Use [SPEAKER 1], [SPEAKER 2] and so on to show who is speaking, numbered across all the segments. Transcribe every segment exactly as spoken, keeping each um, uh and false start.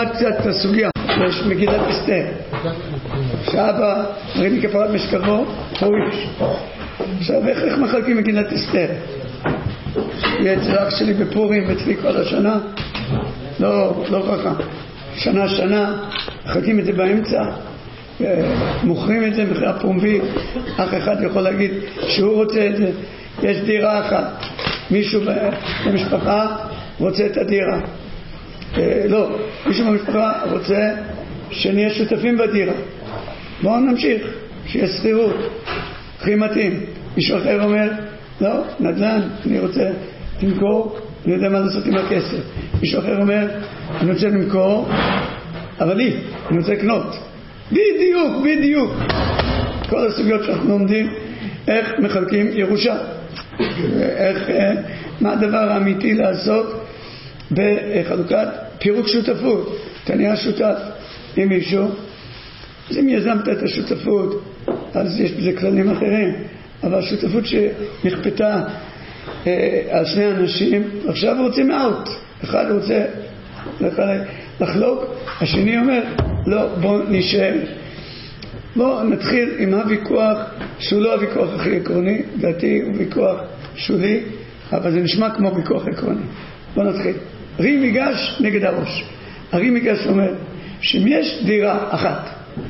[SPEAKER 1] נלמד קצת את הסוגיה. יש מגילת אסתר. שאבא מרים מכפרת משכבו, פוריש. עכשיו, איך, איך מחלקים מגילת אסתר? יהיה אצל אח שלי בפורים ואצלי כל השנה. לא, לא חכם. שנה שנה, מחלקים את זה באמצע. מוכרים את זה מחיר פומבי. אח אחד יכול להגיד שהוא רוצה את זה. יש דירה אחת. מישהו במשפחה רוצה את הדירה. לא, מישהו במשפחה רוצה שנהיה שותפים בדירה. בואו נמשיך, שיהיה סחירות, הכי מתאים. מישהו אחר אומר, לא, נדל"ן, אני רוצה למכור, אני יודע מה לעשות עם הכסף. מישהו אחר אומר, אני רוצה למכור, אבל לי, אני רוצה לקנות. בדיוק, בדיוק. כל הסוגיות שאנחנו לומדים, איך מחלקים ירושה. איך, מה הדבר האמיתי לעשות בחלוקת פירוק שותפות. אתה נהיה שותף עם מישהו, אז אם יזמת את השותפות, אז יש בזה כללים אחרים. אבל השותפות שנכפתה אה, על שני אנשים, עכשיו רוצים אאוט. אחד רוצה לחלוק, השני אומר, לא, בוא נשאר. בוא נתחיל עם הוויכוח, שהוא לא הוויכוח הכי עקרוני, דעתי הוא ויכוח שולי, אבל זה נשמע כמו ויכוח עקרוני. בוא נתחיל. רי מיגש נגד הראש. הרי מיגש אומר שאם יש דירה אחת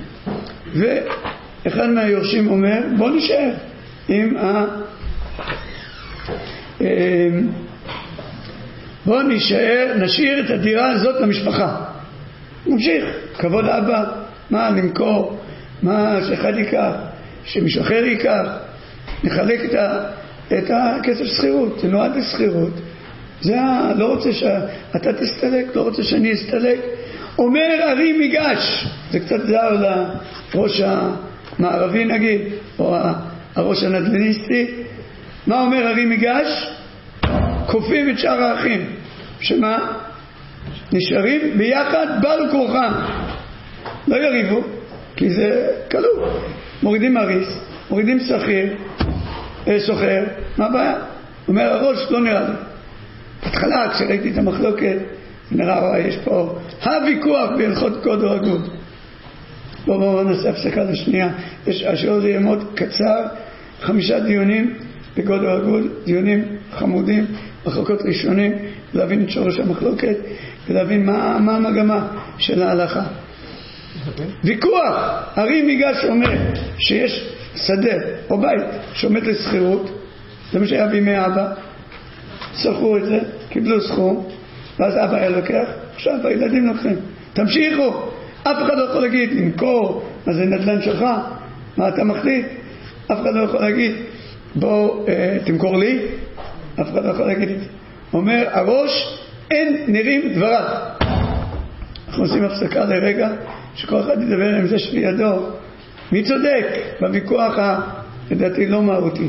[SPEAKER 1] ואחד מהיורשים אומר בוא נשאר עם ה... בוא נשאר, נשאיר את הדירה הזאת למשפחה. נמשיך, כבוד אבא, מה למכור, מה שאחד ייקח, שמישהו אחר ייקח, נחלק את, ה... את הכסף שכירות, זה נועד לסחירות. זה ה... לא רוצה שאתה תסתלק, לא רוצה שאני אסתלק. אומר הרי מיגש, זה קצת זר לראש המערבי נגיד, או הראש הנדלניסטי. מה אומר הרי מיגש? כופים את שאר האחים. שמה? נשארים ביחד בעל כורחם. לא יריבו, כי זה כלוא. מורידים מריס, מורידים שכיר, סוחר, מה הבעיה? אומר הראש, לא נראה לי. בהתחלה כשראיתי את המחלוקת, נראה, יש פה הוויכוח בהלכות קוד או אגוד. בואו בואו נעשה הפסקה לשנייה. יש השיעור זה יהיה מאוד קצר, חמישה דיונים בקוד או אגוד, דיונים חמודים, מחלוקות ראשונים, להבין את שורש המחלוקת, ולהבין מה, מה המגמה של ההלכה. ויכוח, הרי מיגש אומר שיש שדה או בית שעומד לסחירות, זה מה שהיה בימי אבא, שכרו את זה, קיבלו סכום, ואז אבא היה לוקח, עכשיו הילדים לוקחים, תמשיכו, אף אחד לא יכול להגיד, למכור, מה זה נדל"ן שלך, מה אתה מחליט, אף אחד לא יכול להגיד, בוא אה, תמכור לי, אף אחד לא יכול להגיד את זה. אומר הראש, אין נראים דבריו. אנחנו עושים הפסקה לרגע, שכל אחד ידבר עם זה שלידו, מי צודק בוויכוח לדעתי לא מהותי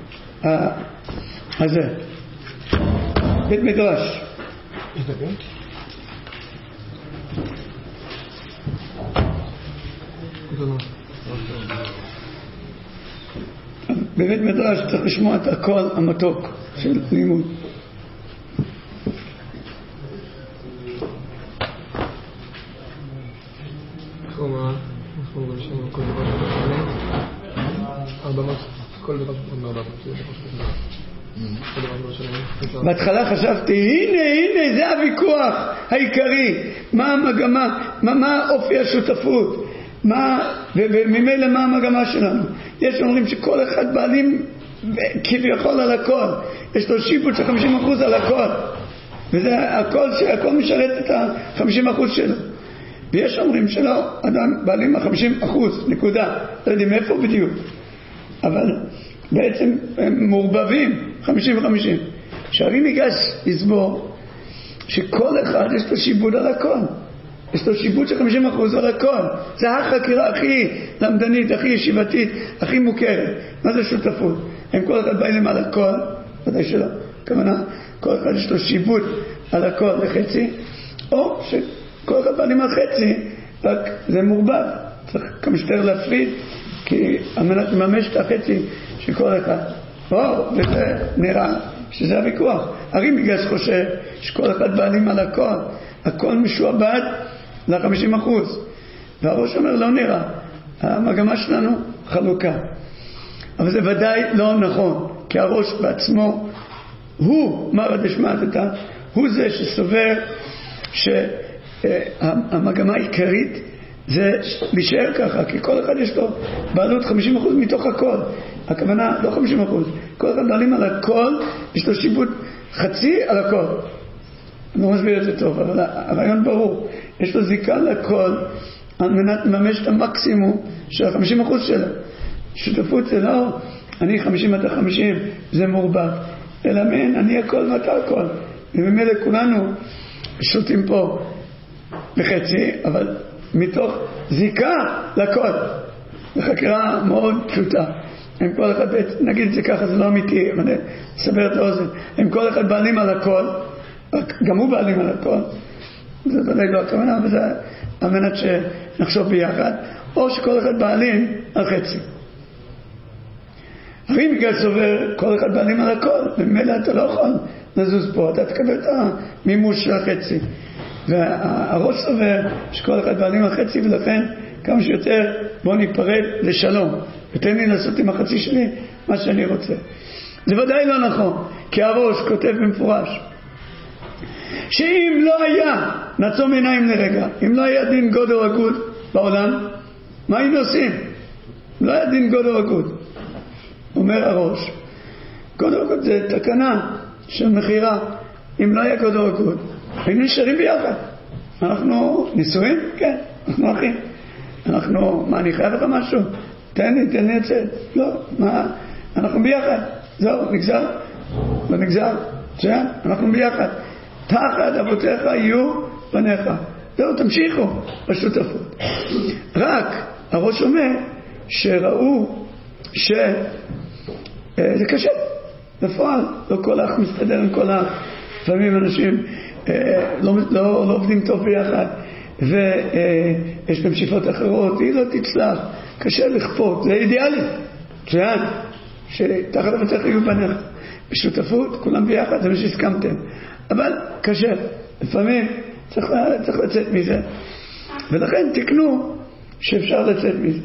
[SPEAKER 1] הזה. בית מדרש. בבית מדרש צריך לשמוע את הקול המתוק של לימוד. אנחנו מרגישים כל דבר שתשמעים ארבע כל דבר שתשמעים. בהתחלה חשבתי הנה הנה זה הוויכוח העיקרי, מה המגמה, מה, מה אופי השותפות, מה, וממילא מה המגמה שלנו. יש אומרים שכל אחד בעלים כביכול על הכל, יש לו שיפוט של חמישים אחוז על הכל, וזה הכל, הכל משרת את ה-חמישים אחוז שלו. ויש אומרים שלא, אדם בעלים ה-חמישים אחוז, נקודה, לא יודעים איפה בדיוק, אבל בעצם הם מעורבבים חמישים וחמישים. שהרי מיגש יסבור שכל אחד יש לו שיבוד על הכל, יש לו שיבוד של חמישים אחוז על הכל. זה החקירה הכי למדנית, הכי ישיבתית, הכי מוכרת. מה זה שותפות? הם כל אחד בעלים על הכל, ודאי שלא, כמובן כל אחד יש לו שיבוד על הכל לחצי, או ש... כל אחד בעלים על חצי, רק זה מורבב, צריך כמה שיותר להפריד, כי על מנת לממש את החצי של כל אחד. או, וזה נראה שזה הוויכוח. הרי מיגש חושב שכל אחד בעלים על הכל, הכל משועבד ל-חמישים אחוז. והראש אומר לא נראה, המגמה שלנו חלוקה. אבל זה ודאי לא נכון, כי הראש בעצמו הוא מרא דשמטתא, הוא זה שסובר שהמגמה העיקרית זה להישאר ככה, כי כל אחד יש לו בעלות חמישים אחוז מתוך הכל. הכוונה לא חמישים אחוז, כל אחד בעלים על הכל, יש לו שיבוט חצי על הכל. אני לא מסביר את זה טוב, אבל הרעיון ברור. יש לו זיקה לכל על מנת לממש את המקסימום של ה-חמישים אחוז שלה. שותפות זה לא אני חמישים אתה חמישים, זה מורבב, אלא מן אני הכל ואתה הכל. וממילא כולנו שותים פה בחצי, אבל מתוך זיקה לכל. בחקירה מאוד פשוטה. הם כל אחד, נגיד את זה ככה, זה לא אמיתי, אבל סבר את האוזן. הם כל אחד בעלים על הכל, גם הוא בעלים על הכל. זה ודאי לא הכוונה, אבל זה על מנת שנחשוב ביחד. או שכל אחד בעלים על חצי. הרי מגל סובר, כל אחד בעלים על הכל, וממילא אתה לא יכול לזוז פה, אתה תקבל את המימוש של החצי. והראש סובר שכל אחד בעלים על חצי, ולכן כמה שיותר בוא ניפרד לשלום, ותן לי לעשות עם החצי שלי מה שאני רוצה. זה ודאי לא נכון, כי הראש כותב במפורש שאם לא היה, נעצום עיניים לרגע, אם לא היה דין גוד או אגוד בעולם, מה היינו עושים? לא היה דין גוד או אגוד. אומר הראש, גוד או אגוד זה תקנה של מחירה. אם לא היה גוד או אגוד, היינו נשארים ביחד. אנחנו נישואים? כן, אנחנו אחים. אנחנו, מה, אני חייב לך משהו? תן לי, תן לי את זה. לא, מה, אנחנו ביחד. זהו, נגזר? לא נגזר? שאין? אנחנו ביחד. תחת אבותיך יהיו בניך. זהו, תמשיכו בשותפות. רק הראש אומר שראו שזה קשה. בפועל, לא כל אח מסתדר עם כל אח. לפעמים אנשים לא, לא, לא עובדים טוב ביחד. ויש להם שאיפות אחרות, היא לא תצלח, קשה לכפות, זה אידיאלי, שאין, שתחת אבותיך יהיו בניך, בשותפות, כולם ביחד, זה מה שהסכמתם, אבל קשה, לפעמים צריך, צריך לצאת מזה, ולכן תקנו שאפשר לצאת מזה.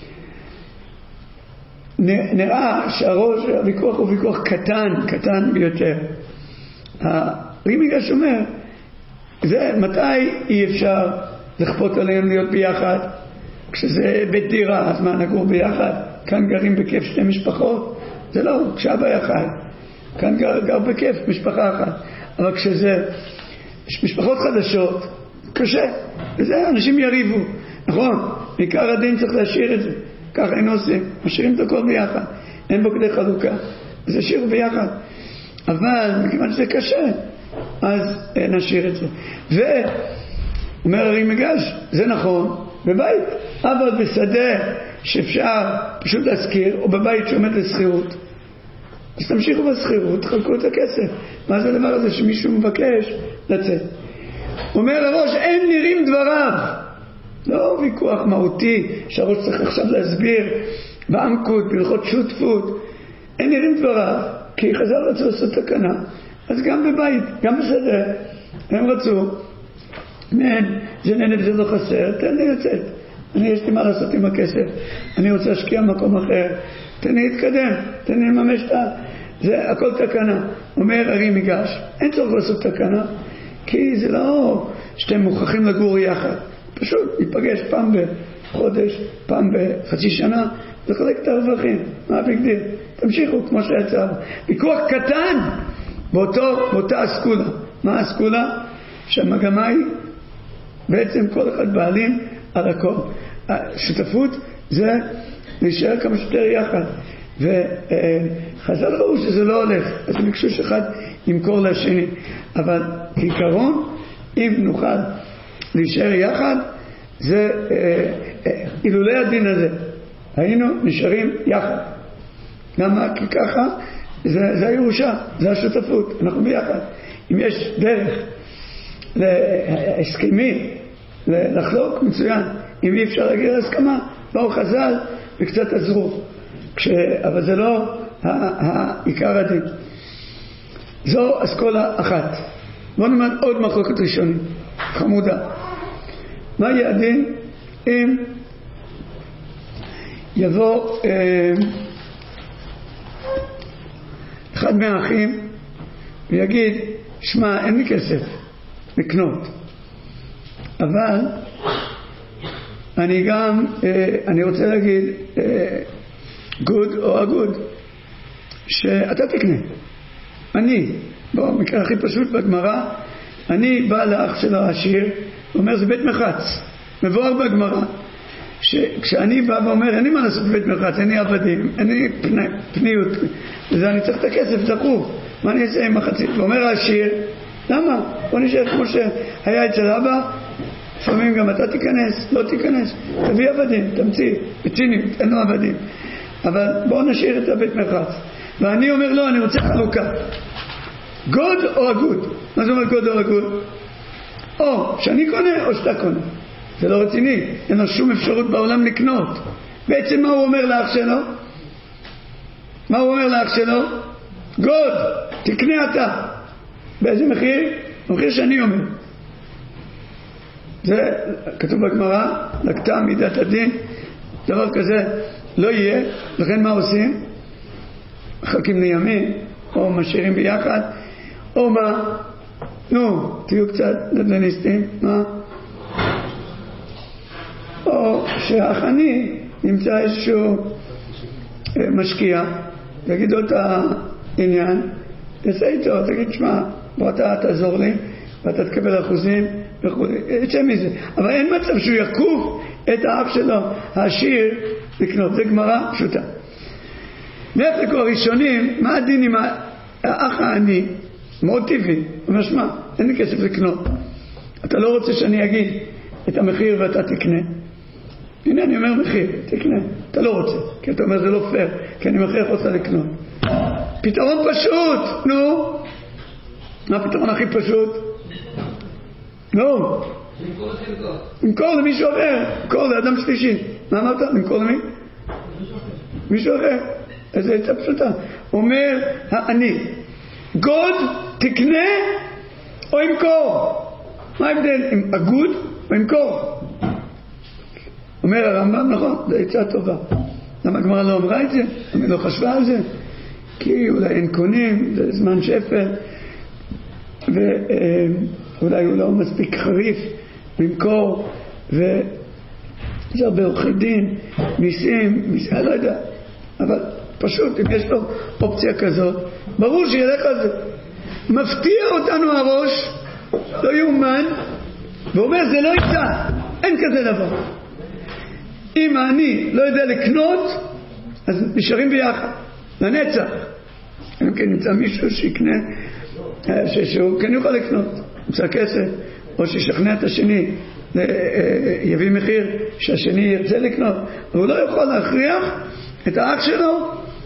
[SPEAKER 1] נראה שהראש, הוויכוח הוא ויכוח קטן, קטן ביותר. הרימיגש אומר, זה מתי אי אפשר לכפות עליהם להיות ביחד? כשזה בית דירה, אז מה, נגור ביחד? כאן גרים בכיף שתי משפחות? זה לא, כשאבא היה חי. כאן גר, גר בכיף משפחה אחת. אבל כשזה משפחות חדשות, קשה. וזה אנשים יריבו. נכון, בעיקר הדין צריך להשאיר את זה. ככה היינו עושים. משאירים את הכל ביחד. אין בו כדי חלוקה. אז השאירו ביחד. אבל מכיוון שזה קשה, אז נשאיר את זה. ואומר הרי מגש, זה נכון, בבית, אבל בשדה שאפשר פשוט להזכיר, או בבית שעומד לסחירות, אז תמשיכו בסחירות, תחלקו את הכסף. מה זה הדבר הזה שמישהו מבקש לצאת? אומר הראש, אין נראים דבריו. לא ויכוח מהותי שהראש צריך עכשיו להסביר בעמקות, בהלכות שותפות. אין נראים דבריו, כי חז"ל רצו לעשות תקנה. אז גם בבית, גם בשדה, הם רצו, מן, זה נהנה וזה לא חסר, תן לי לצאת. אני יש לי מה לעשות עם הכסף, אני רוצה להשקיע במקום אחר, תן לי להתקדם, תן לי לממש את ה... זה הכל תקנה. אומר הרי מיגש, אין צורך לעשות תקנה, כי זה לא שאתם מוכרחים לגור יחד. פשוט ניפגש פעם בחודש, פעם בחצי שנה, לחלק את הרווחים. מה הביגדיר? תמשיכו כמו שיצא. ויכוח קטן באותו, באותה אסכולה. מה האסכולה? שהמגמה היא בעצם כל אחד בעלים על הכל. השותפות זה להישאר כמה שיותר יחד. וחז"ל ראו שזה לא הולך, אז הם ביקשו שאחד ימכור לשני. אבל כעיקרון, אם נוכל להישאר יחד, זה אילולי הדין הזה. היינו נשארים יחד. למה? כי ככה זה, זה הירושה, זה השותפות, אנחנו ביחד. אם יש דרך להסכמי, לחלוק, מצוין. אם אי אפשר להגיע להסכמה, באו חז"ל וקצת עזרו. כש... אבל זה לא העיקר הדין. זו אסכולה אחת. בואו נאמר עוד מחלוקת ראשונית, חמודה. מה יהיה הדין אם יבוא אה, אחד מהאחים ויגיד, שמע, אין לי כסף לקנות, אבל אני גם, אה, אני רוצה להגיד אה, גוד או אגוד שאתה תקנה. אני, במקרה הכי פשוט בגמרא, אני בא לאח של העשיר ואומר, זה בית מחץ, מבואר בגמרא שכשאני בא ואומר, אין לי מה לעשות בבית מחץ, אין לי עבדים, אין לי פני, פניות, וזה אני צריך את הכסף דחוף, מה אני אעשה עם מחצית? ואומר העשיר, למה? בוא נשאר כמו שהיה אצל אבא, לפעמים גם אתה תיכנס, לא תיכנס, תביא עבדים, תמציא, בציניות, אין לו עבדים, אבל בוא נשאיר את הבית מחץ. ואני אומר, לא, אני רוצה חלוקה, גוד או אגוד. מה זה אומר גוד או אגוד? או שאני קונה או שאתה קונה. זה לא רציני, אין לו שום אפשרות בעולם לקנות. בעצם מה הוא אומר לאח שלו? מה הוא אומר לאח שלו? גוד, תקנה אתה. באיזה מחיר? מחיר שאני אומר. זה כתוב בגמרא, לקטה מידת הדין, דבר כזה לא יהיה. לכן מה עושים? מחלקים לימים, או משאירים ביחד, או מה? נו, תהיו קצת נדלניסטים, מה? או שאח אני נמצא איזשהו משקיע, תגיד לו את העניין, תעשה איתו, תגיד, שמה, בוא אתה תעזור לי, ואתה תקבל אחוזים, יצא מזה. אבל אין מצב שהוא יקוף את האח שלו, העשיר, לקנות. זה גמרא פשוטה. נפלקו הראשונים, מה הדין עם האח העני? מאוד טבעי. הוא אומר, שמה, אין לי כסף לקנות. אתה לא רוצה שאני אגיד את המחיר ואתה תקנה? הנה אני אומר מחיר, תקנה. אתה לא רוצה, כי אתה אומר זה לא פייר, כי אני מכריח אותך לקנות. פתרון פשוט, נו. מה הפתרון הכי פשוט? נו. למכור למישהו אחר, למכור לאדם שלישי. מה אמרת? למכור למי? מישהו אחר. איזה עצה פשוטה. אומר העני, גוד תקנה או ימכור? מה ההבדל? עם אגוד או ימכור? אומר הרמב"ם, נכון, זו עצה טובה. למה הגמרא לא אמרה את זה? למה לא חשבה על זה? כי אולי אין קונים, זה זמן שפל, ואולי הוא לא מספיק חריף למכור, וזה הרבה עורכי דין, מיסים, מיסים, אני לא יודע, אבל פשוט אם יש לו אופציה כזאת, ברור שילך על זה. מפתיע אותנו הראש, לא יאומן, ואומר זה לא יצא, אין כזה דבר. אם אני לא יודע לקנות, אז נשארים ביחד, לנצח. אם כן נמצא מישהו שיקנה, שהוא כן יוכל לקנות, נמצא כסף, או שישכנע את השני, יביא מחיר שהשני ירצה לקנות, והוא לא יכול להכריח את האח שלו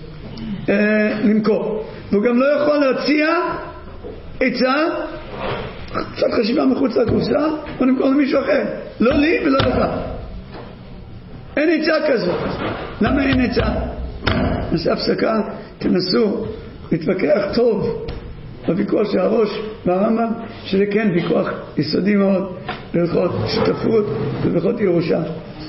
[SPEAKER 1] למכור. והוא גם לא יכול להציע עצה, קצת חשיבה מחוץ לקופסה, או למכור למישהו אחר. לא לי ולא לך. אין עצה כזאת. למה אין עצה? נעשה הפסקה, תנסו להתווכח טוב בוויכוח של הראש והרמב"ם, שזה כן ויכוח יסודי מאוד בהלכות שותפות ובהלכות ירושה.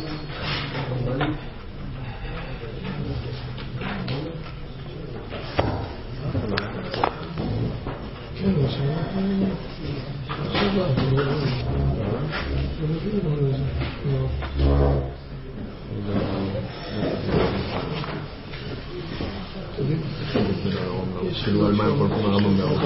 [SPEAKER 2] כאילו על מה יכול כמו הרמב"ם מהראש?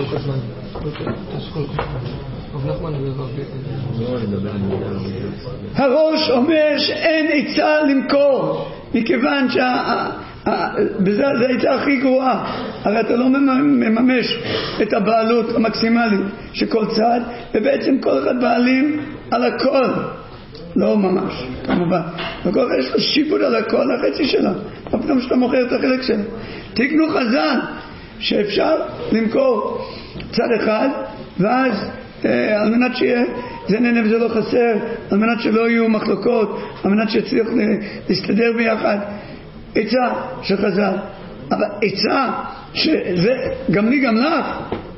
[SPEAKER 1] הראש אומר שאין עצה למכור, מכיוון שבזה זה העצה הכי גרועה. הרי אתה לא מממש את הבעלות המקסימלית של כל צד, ובעצם כל אחד בעלים על הכל. לא ממש, כמובן. וכל אחד יש לו שיבוד על הכל, החצי שלה. פתאום שאתה מוכר את החלק שלה. תקנו חז"ל שאפשר למכור צד אחד, ואז אה, על מנת שיהיה זה נהנה וזה לא חסר, על מנת שלא יהיו מחלוקות, על מנת שיצליח להסתדר ביחד. עצה של חז"ל. אבל עצה שזה גם לי גם לך,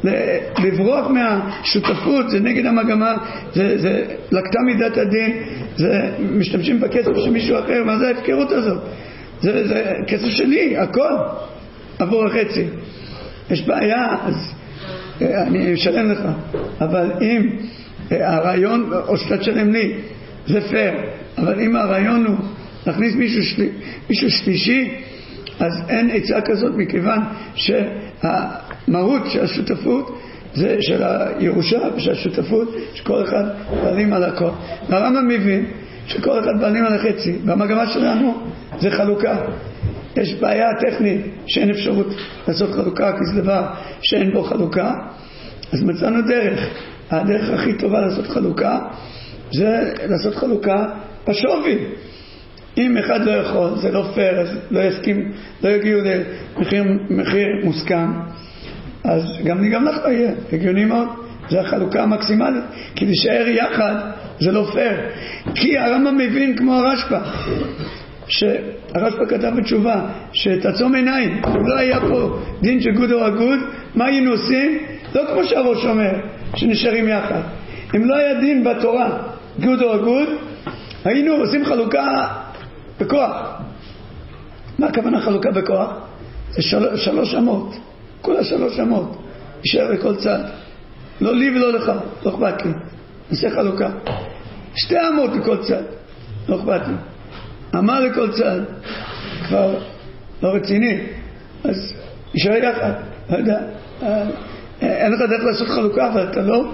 [SPEAKER 1] לברוח מהשותפות, זה נגד המגמה, זה, זה לקטה מידת הדין, זה משתמשים בכסף של מישהו אחר. מה זה ההפקרות הזאת? זה, זה כסף שלי, הכל עבור החצי. יש בעיה, אז אני אשלם לך, אבל אם הרעיון, או שאתה תשלם לי, זה פייר, אבל אם הרעיון הוא להכניס מישהו, שלי, מישהו שלישי, אז אין עצה כזאת, מכיוון שהמהות של השותפות זה של הירושה ושל השותפות, שכל אחד בעלים על הכל. הרמב"ם מבין שכל אחד בעלים על החצי, והמגמה שלנו זה חלוקה. יש בעיה טכנית שאין אפשרות לעשות חלוקה, כי זה דבר שאין בו חלוקה, אז מצאנו דרך. הדרך הכי טובה לעשות חלוקה זה לעשות חלוקה בשווי. אם אחד לא יכול, זה לא פייר, אז לא יסכים, לא יגיעו למחיר מחיר מוסכם, אז גם לי גם לך לא יהיה, הגיוני מאוד. זה החלוקה המקסימלית, כי להישאר יחד זה לא פייר. כי הרמב"ם מבין כמו הרשב"א, שהרשב"א כתב בתשובה שתעצום עיניים, אם לא היה פה דין של גוד או אגוד, מה היינו עושים? לא כמו שהראש אומר, שנשארים יחד. אם לא היה דין בתורה גוד או אגוד, היינו עושים חלוקה בכוח. מה הכוונה חלוקה בכוח? זה של... שלוש אמות, כל השלוש אמות יישאר לכל צד, לא לי ולא לך, לא אכפת לי, נעשה חלוקה. שתי אמות לכל צד, לא אכפת לי. אמה לכל צד כבר לא רציני, אז יישאר יחד. לא יודע, אין לך דרך לעשות חלוקה, אבל אתה לא,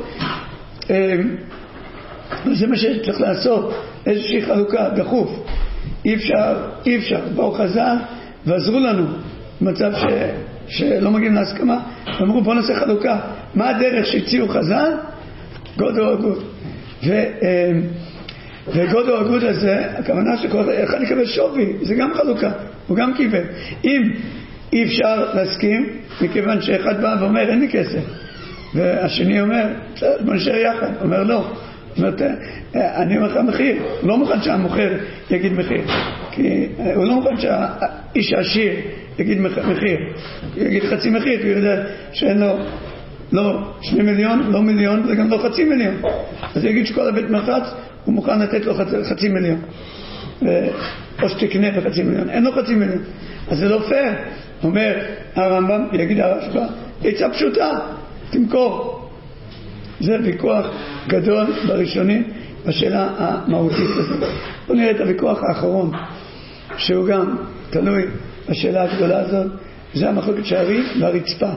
[SPEAKER 1] זה מה שצריך לעשות, איזושהי חלוקה דחוף. אי אפשר, אי אפשר, באו חז"ל ועזרו לנו במצב ש, שלא מגיעים להסכמה, ואמרו בוא נעשה חלוקה. מה הדרך שהציעו חז"ל? גוד או אגוד. ו, וגוד או אגוד הזה, הכוונה שכל אחד יקבל שווי, זה גם חלוקה, הוא גם קיבל. אם אי אפשר להסכים, מכיוון שאחד בא ואומר אין לי כסף, והשני אומר בוא נשאר יחד, אומר לא, אומרת, אני אומר לך מחיר, הוא לא מוכן שהמוכר יגיד מחיר, כי הוא לא מוכן שהאיש העשיר יגיד מחיר, יגיד חצי מחיר, כי הוא יודע שאין לו לא שני מיליון, לא מיליון, זה גם לא חצי מיליון, אז יגיד שכל הבית מרחץ הוא מוכן לתת לו חצי, חצי מיליון, או שתקנה בחצי מיליון, אין לו חצי מיליון, אז זה לא פייר. אומר הרמב"ם, יגיד הרשב"א, עצה פשוטה, תמכור. זה ויכוח גדול בראשונים בשאלה המהותית הזאת. בואו נראה את הוויכוח האחרון, שהוא גם תלוי בשאלה הגדולה הזאת, זה המחלוקת שערים והרצפה.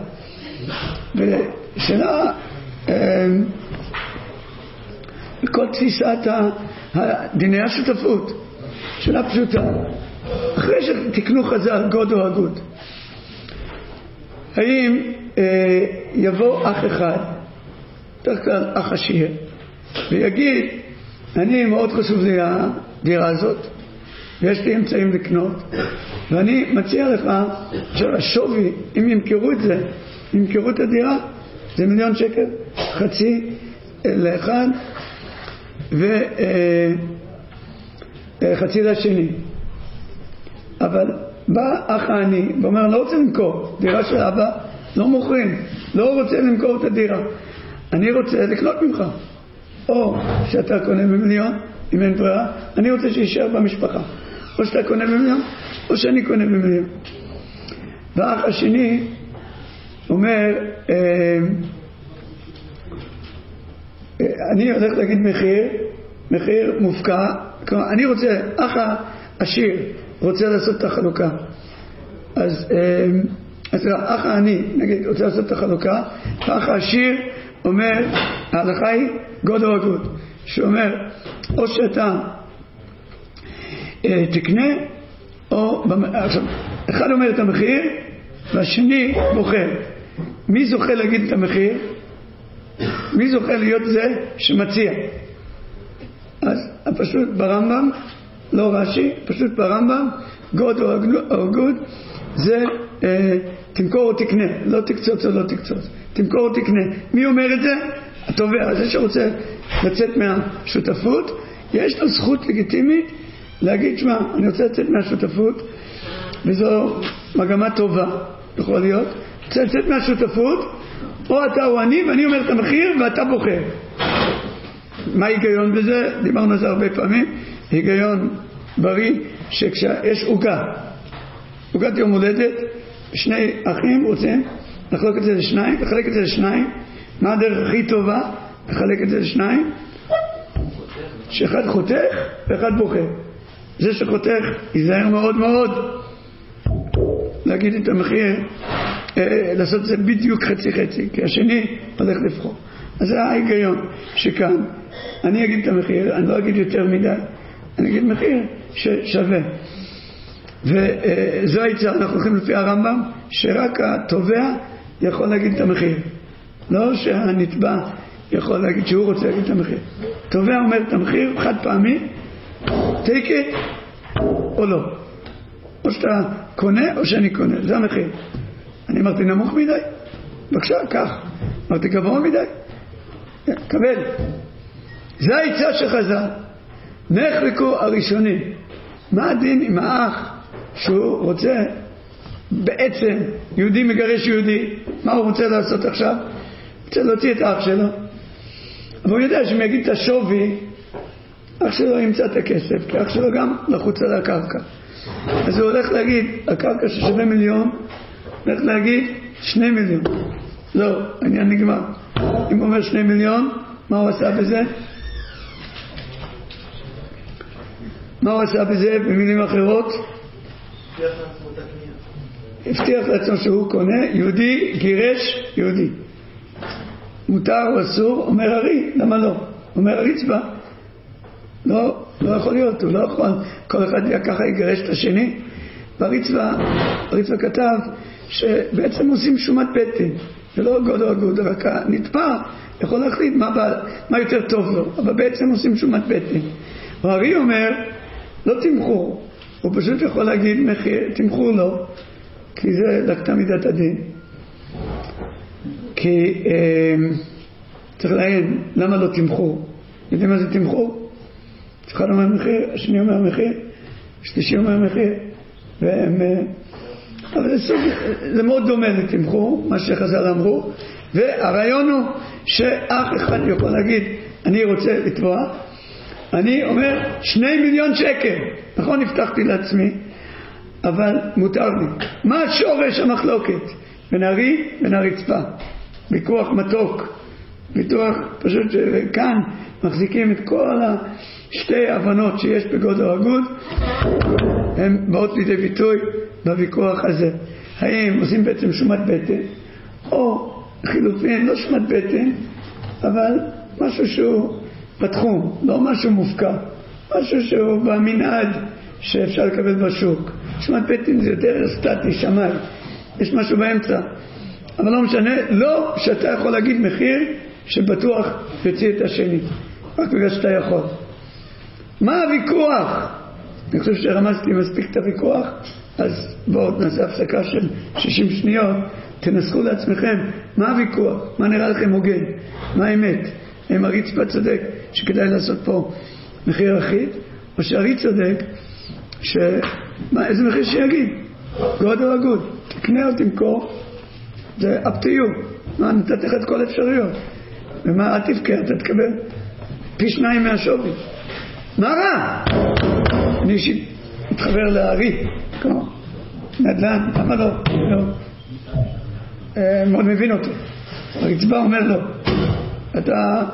[SPEAKER 1] ושאלה, כל תפיסת דיני השותפות, שאלה פשוטה, אחרי שתקנו חז"ל גוד או אגוד, האם אה, יבוא אח אחד, בדרך כלל אח עשיר, ויגיד אני מאוד חשוב לי הדירה הזאת ויש לי אמצעים לקנות, ואני מציע לך שהשווי, אם ימכרו את זה, ימכרו את הדירה, זה מיליון שקל, חצי לאחד וחצי לשני. אבל בא אח העני ואומר לא רוצה למכור, דירה של אבא לא מוכרים, לא רוצה למכור את הדירה, אני רוצה לקנות ממך, או שאתה קונה במיליון אם אין ברירה, אני רוצה שישאר במשפחה, או שאתה קונה במיליון או שאני קונה במיליון. והאח השני אומר אה, אה, אני הולך להגיד מחיר, מחיר מופקע, כלומר אני רוצה, אח העשיר רוצה לעשות את החלוקה, אז אה, אז האח העני נגיד רוצה לעשות את החלוקה, האח העשיר אומר ההלכה היא גוד או אגוד, שאומר או שאתה אה, תקנה או עכשיו, אחד אומר את המחיר והשני בוחר. מי זוכה להגיד את המחיר? מי זוכה להיות זה שמציע? אז פשוט ברמב"ם, לא רש"י, פשוט ברמב"ם גוד או אגוד זה אה, תמכור או תקנה, לא תקצוץ או לא תקצוץ, תמכור או תקנה. מי אומר את זה? התובע, זה שרוצה לצאת מהשותפות, יש לו זכות לגיטימית להגיד שמה, אני רוצה לצאת מהשותפות, וזו מגמה טובה, יכול להיות, רוצה לצאת מהשותפות, או אתה או אני, ואני אומר את המחיר ואתה בוחר. מה ההיגיון בזה? דיברנו על זה הרבה פעמים. היגיון בריא שכשיש עוגה, עוגת יום הולדת, שני אחים רוצים לחלוק את זה לשניים, לחלק את זה לשניים. מה הדרך הכי טובה? לחלק את זה לשניים, שאחד חותך ואחד בוחר. זה שחותך ייזהר מאוד מאוד להגיד את המחיר, אה, לעשות את זה בדיוק חצי חצי, כי השני הולך לבחור. אז זה ההיגיון שכאן אני אגיד את המחיר, אני לא אגיד יותר מדי, אני אגיד מחיר ששווה. וזו היצר, אנחנו הולכים לפי הרמב"ם שרק התובע יכול להגיד את המחיר, לא שהנתבע יכול להגיד שהוא רוצה להגיד את המחיר. תובע אומר את המחיר חד פעמי, take it או לא, או שאתה קונה או שאני קונה, זה המחיר. אני אמרתי נמוך מדי, בבקשה כך. אמרתי גבוה מדי, קבל. זה היצע שחז"ל. נחלקו הראשונים. מה הדין עם האח שהוא רוצה בעצם, יהודי מגרש יהודי, מה הוא רוצה לעשות עכשיו? רוצה להוציא את האח שלו, אבל הוא יודע שאם יגיד את השווי, אח שלו ימצא את הכסף, כי אח שלו גם לחוץ על הקרקע. אז הוא הולך להגיד, הקרקע ששווה מיליון, הולך להגיד שני מיליון. לא, העניין נגמר. אם הוא אומר שני מיליון, מה הוא עשה בזה? מה הוא עשה בזה במילים אחרות? הבטיח לעצמו שהוא קונה, יהודי גירש יהודי. מותר או אסור? אומר הרי, למה לא? אומר הרצפה, לא, לא יכול להיות, הוא לא יכול, כל אחד ככה יגרש את השני. והרצפה, הרצפה כתב שבעצם עושים שומת בטן, ולא גוד או אגוד, רק הנתפע יכול להחליט מה, מה יותר טוב לו, אבל בעצם עושים שומת בטן. והרי אומר, לא תמחור, הוא פשוט יכול להגיד מחיר, תמחור לו, כי זה לקטה מידת הדין. כי אה, צריך להגיד, למה לא תמחור? יודעים מה זה תמחור? אחד אומר מחיר, השני אומר מחיר, השלישי אומר מחיר, והם, אבל זה, סוג, זה מאוד דומה לתמחור, מה שחז"ל אמרו. והרעיון הוא שאח אחד יכול להגיד, אני רוצה לתבוע, אני אומר שני מיליון שקל, נכון, הבטחתי לעצמי, אבל מותר לי. מה שורש המחלוקת? בין הרי בין הרצפה, ויכוח מתוק, ויכוח פשוט כאן מחזיקים את כל שתי הבנות שיש בגוד או אגוד, הן באות לידי ביטוי בוויכוח הזה. האם עושים בעצם שומת בטן, או חילופין, לא שומת בטן, אבל משהו שהוא בתחום, לא משהו מופקע, משהו שהוא במנעד שאפשר לקבל בשוק. שומת בטן זה יותר סטטי, שמאי, יש משהו באמצע, אבל לא משנה, לא שאתה יכול להגיד מחיר שבטוח יוציא את השני, רק בגלל שאתה יכול. מה הוויכוח? אני חושב שרמזתי מספיק את הוויכוח, אז בואו נעשה הפסקה של שישים שניות, תנסחו לעצמכם מה הוויכוח, מה נראה לכם הוגן, מה האמת, האם הרצפה צודק שכדאי לעשות פה מחיר אחיד, או שהרי צודק שמה, איזה מחיר שיגיד, גוד או אגוד, תקנה או תמכור, זה up to you. מה, נתת לך את כל האפשרויות, ומה, אל תבכה, אתה תקבל פי שניים מהשווי. מה רע? אני אישית מתחבר להרי, כמו נדל"ן, למה לא? לא. מאוד מבין אותו. הרצפה אומר לו, אתה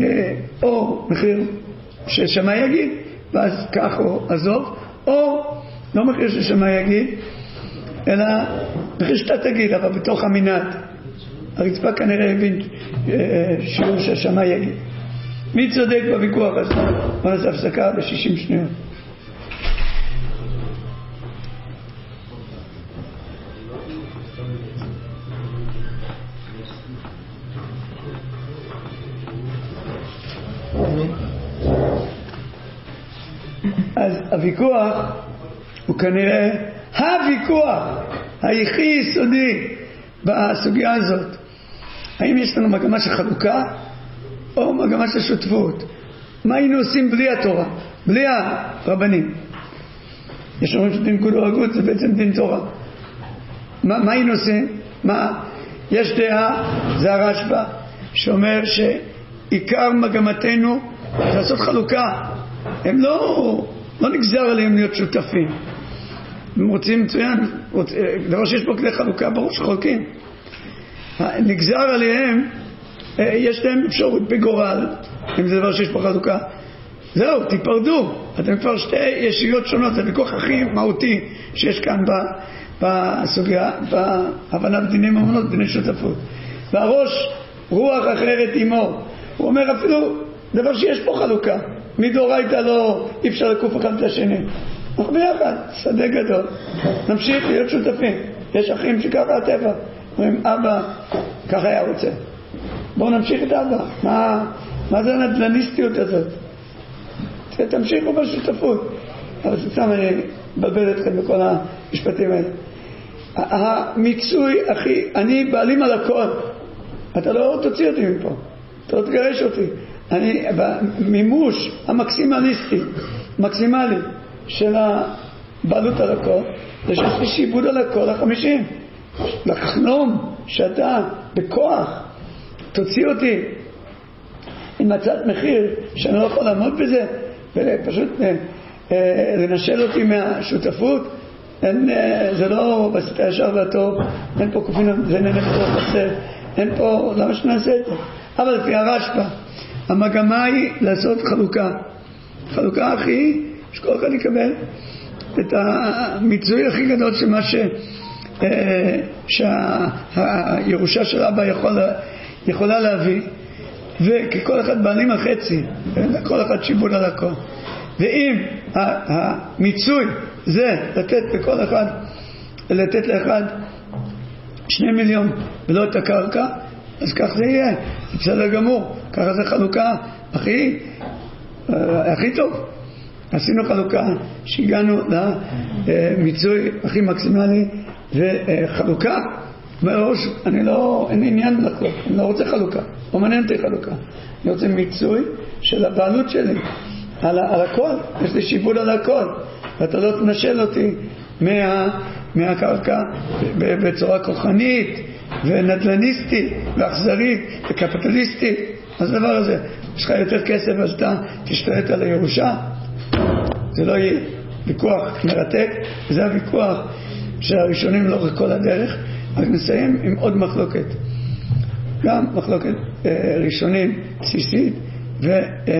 [SPEAKER 1] או מחיר ששמאי יגיד, ואז כך או עזוב, או לא מחיר ששמאי יגיד, אלא מחיר שאתה תגיד, אבל בתוך המנעד. הרצפה כנראה הבין שיעור שהשמאי יגיד. מי צודק בוויכוח הזה? בוא נעשה הפסקה ב-שישים שניות. אז הוויכוח הוא כנראה הוויכוח היחיד יסודי בסוגיה הזאת. האם יש לנו מגמה של חלוקה או מגמה של שותפות? מה היינו עושים בלי התורה, בלי הרבנים? יש אומרים שדין גוד או אגוד זה בעצם דין תורה. מה, מה היינו עושים? מה, יש דעה, זה הרשב"א, שאומר שעיקר מגמתנו זה לעשות חלוקה. הם לא, לא נגזר עליהם להיות שותפים. הם רוצים מצוין, רוצ... דבר שיש פה כדי חלוקה, ברור שחולקים. נגזר עליהם, יש להם אפשרות בגורל, אם זה דבר שיש פה חלוקה. זהו, תיפרדו. אתם כבר שתי ישויות שונות, זה ויכוח הכי מהותי שיש כאן בסוגיה, בהבנה בדיני ממונות, בדיני שותפות. והראש, רוח אחרת עמו. הוא אומר אפילו דבר שיש פה חלוקה. מדאורייתא לא, אי אפשר לקוף אחד את השני. אנחנו ביחד, שדה גדול. נמשיך להיות שותפים. יש אחים שככה הטבע. אומרים, אבא, ככה היה רוצה. בואו נמשיך את אבא. מה, מה זה הנדלניסטיות הזאת? תמשיכו בשותפות. אבל סתם אני מבלבל אתכם בכל המשפטים האלה. המיצוי, אחי, אני בעלים על הכל. אתה לא תוציא אותי מפה. אתה לא תגרש אותי. אני, במימוש המקסימליסטי, מקסימלי של הבעלות על הכל, זה שיש לי שיבוד על הכל החמישים. לחלום שאתה בכוח תוציא אותי עם הצעת מחיר שאני לא יכול לעמוד בזה, ופשוט לנשל אותי מהשותפות, אין, זה לא בסת הישר והטוב, אין פה קופין, זה נהנה פה חסר, אין פה, למה שנעשה את זה? אבל לפי הרשב"א, המגמה היא לעשות חלוקה. חלוקה הכי, שכל אחד יקבל את המיצוי הכי גדול של מה ש... שהירושה של אבא יכול, יכולה להביא, וככל אחד בעלים החצי, כל אחד שיבוד על הכל. ואם המיצוי זה לתת לכל אחד, לתת לאחד שני מיליון ולא את הקרקע, אז כך זה יהיה, זה בסדר גמור, ככה זה חלוקה הכי, הכי טוב. עשינו חלוקה שהגענו למיצוי הכי מקסימלי, וחלוקה מראש, אני לא, אין עניין לחלוק, אני לא רוצה חלוקה, לא מעניין אותי חלוקה, אני רוצה מיצוי של הבעלות שלי על, על הכל, יש לי שיבוד על הכל, ואתה לא תנשל אותי מה, מהקרקע בצורה כוחנית ונדלניסטית ואכזרית וקפיטליסטית. אז הדבר הזה, יש לך יותר כסף אז אתה תשתלט על הירושה, זה לא יהיה ויכוח מרתק, וזה הוויכוח שהראשונים לאורך כל הדרך. רק נסיים עם עוד מחלוקת, גם מחלוקת ראשונים בסיסית ו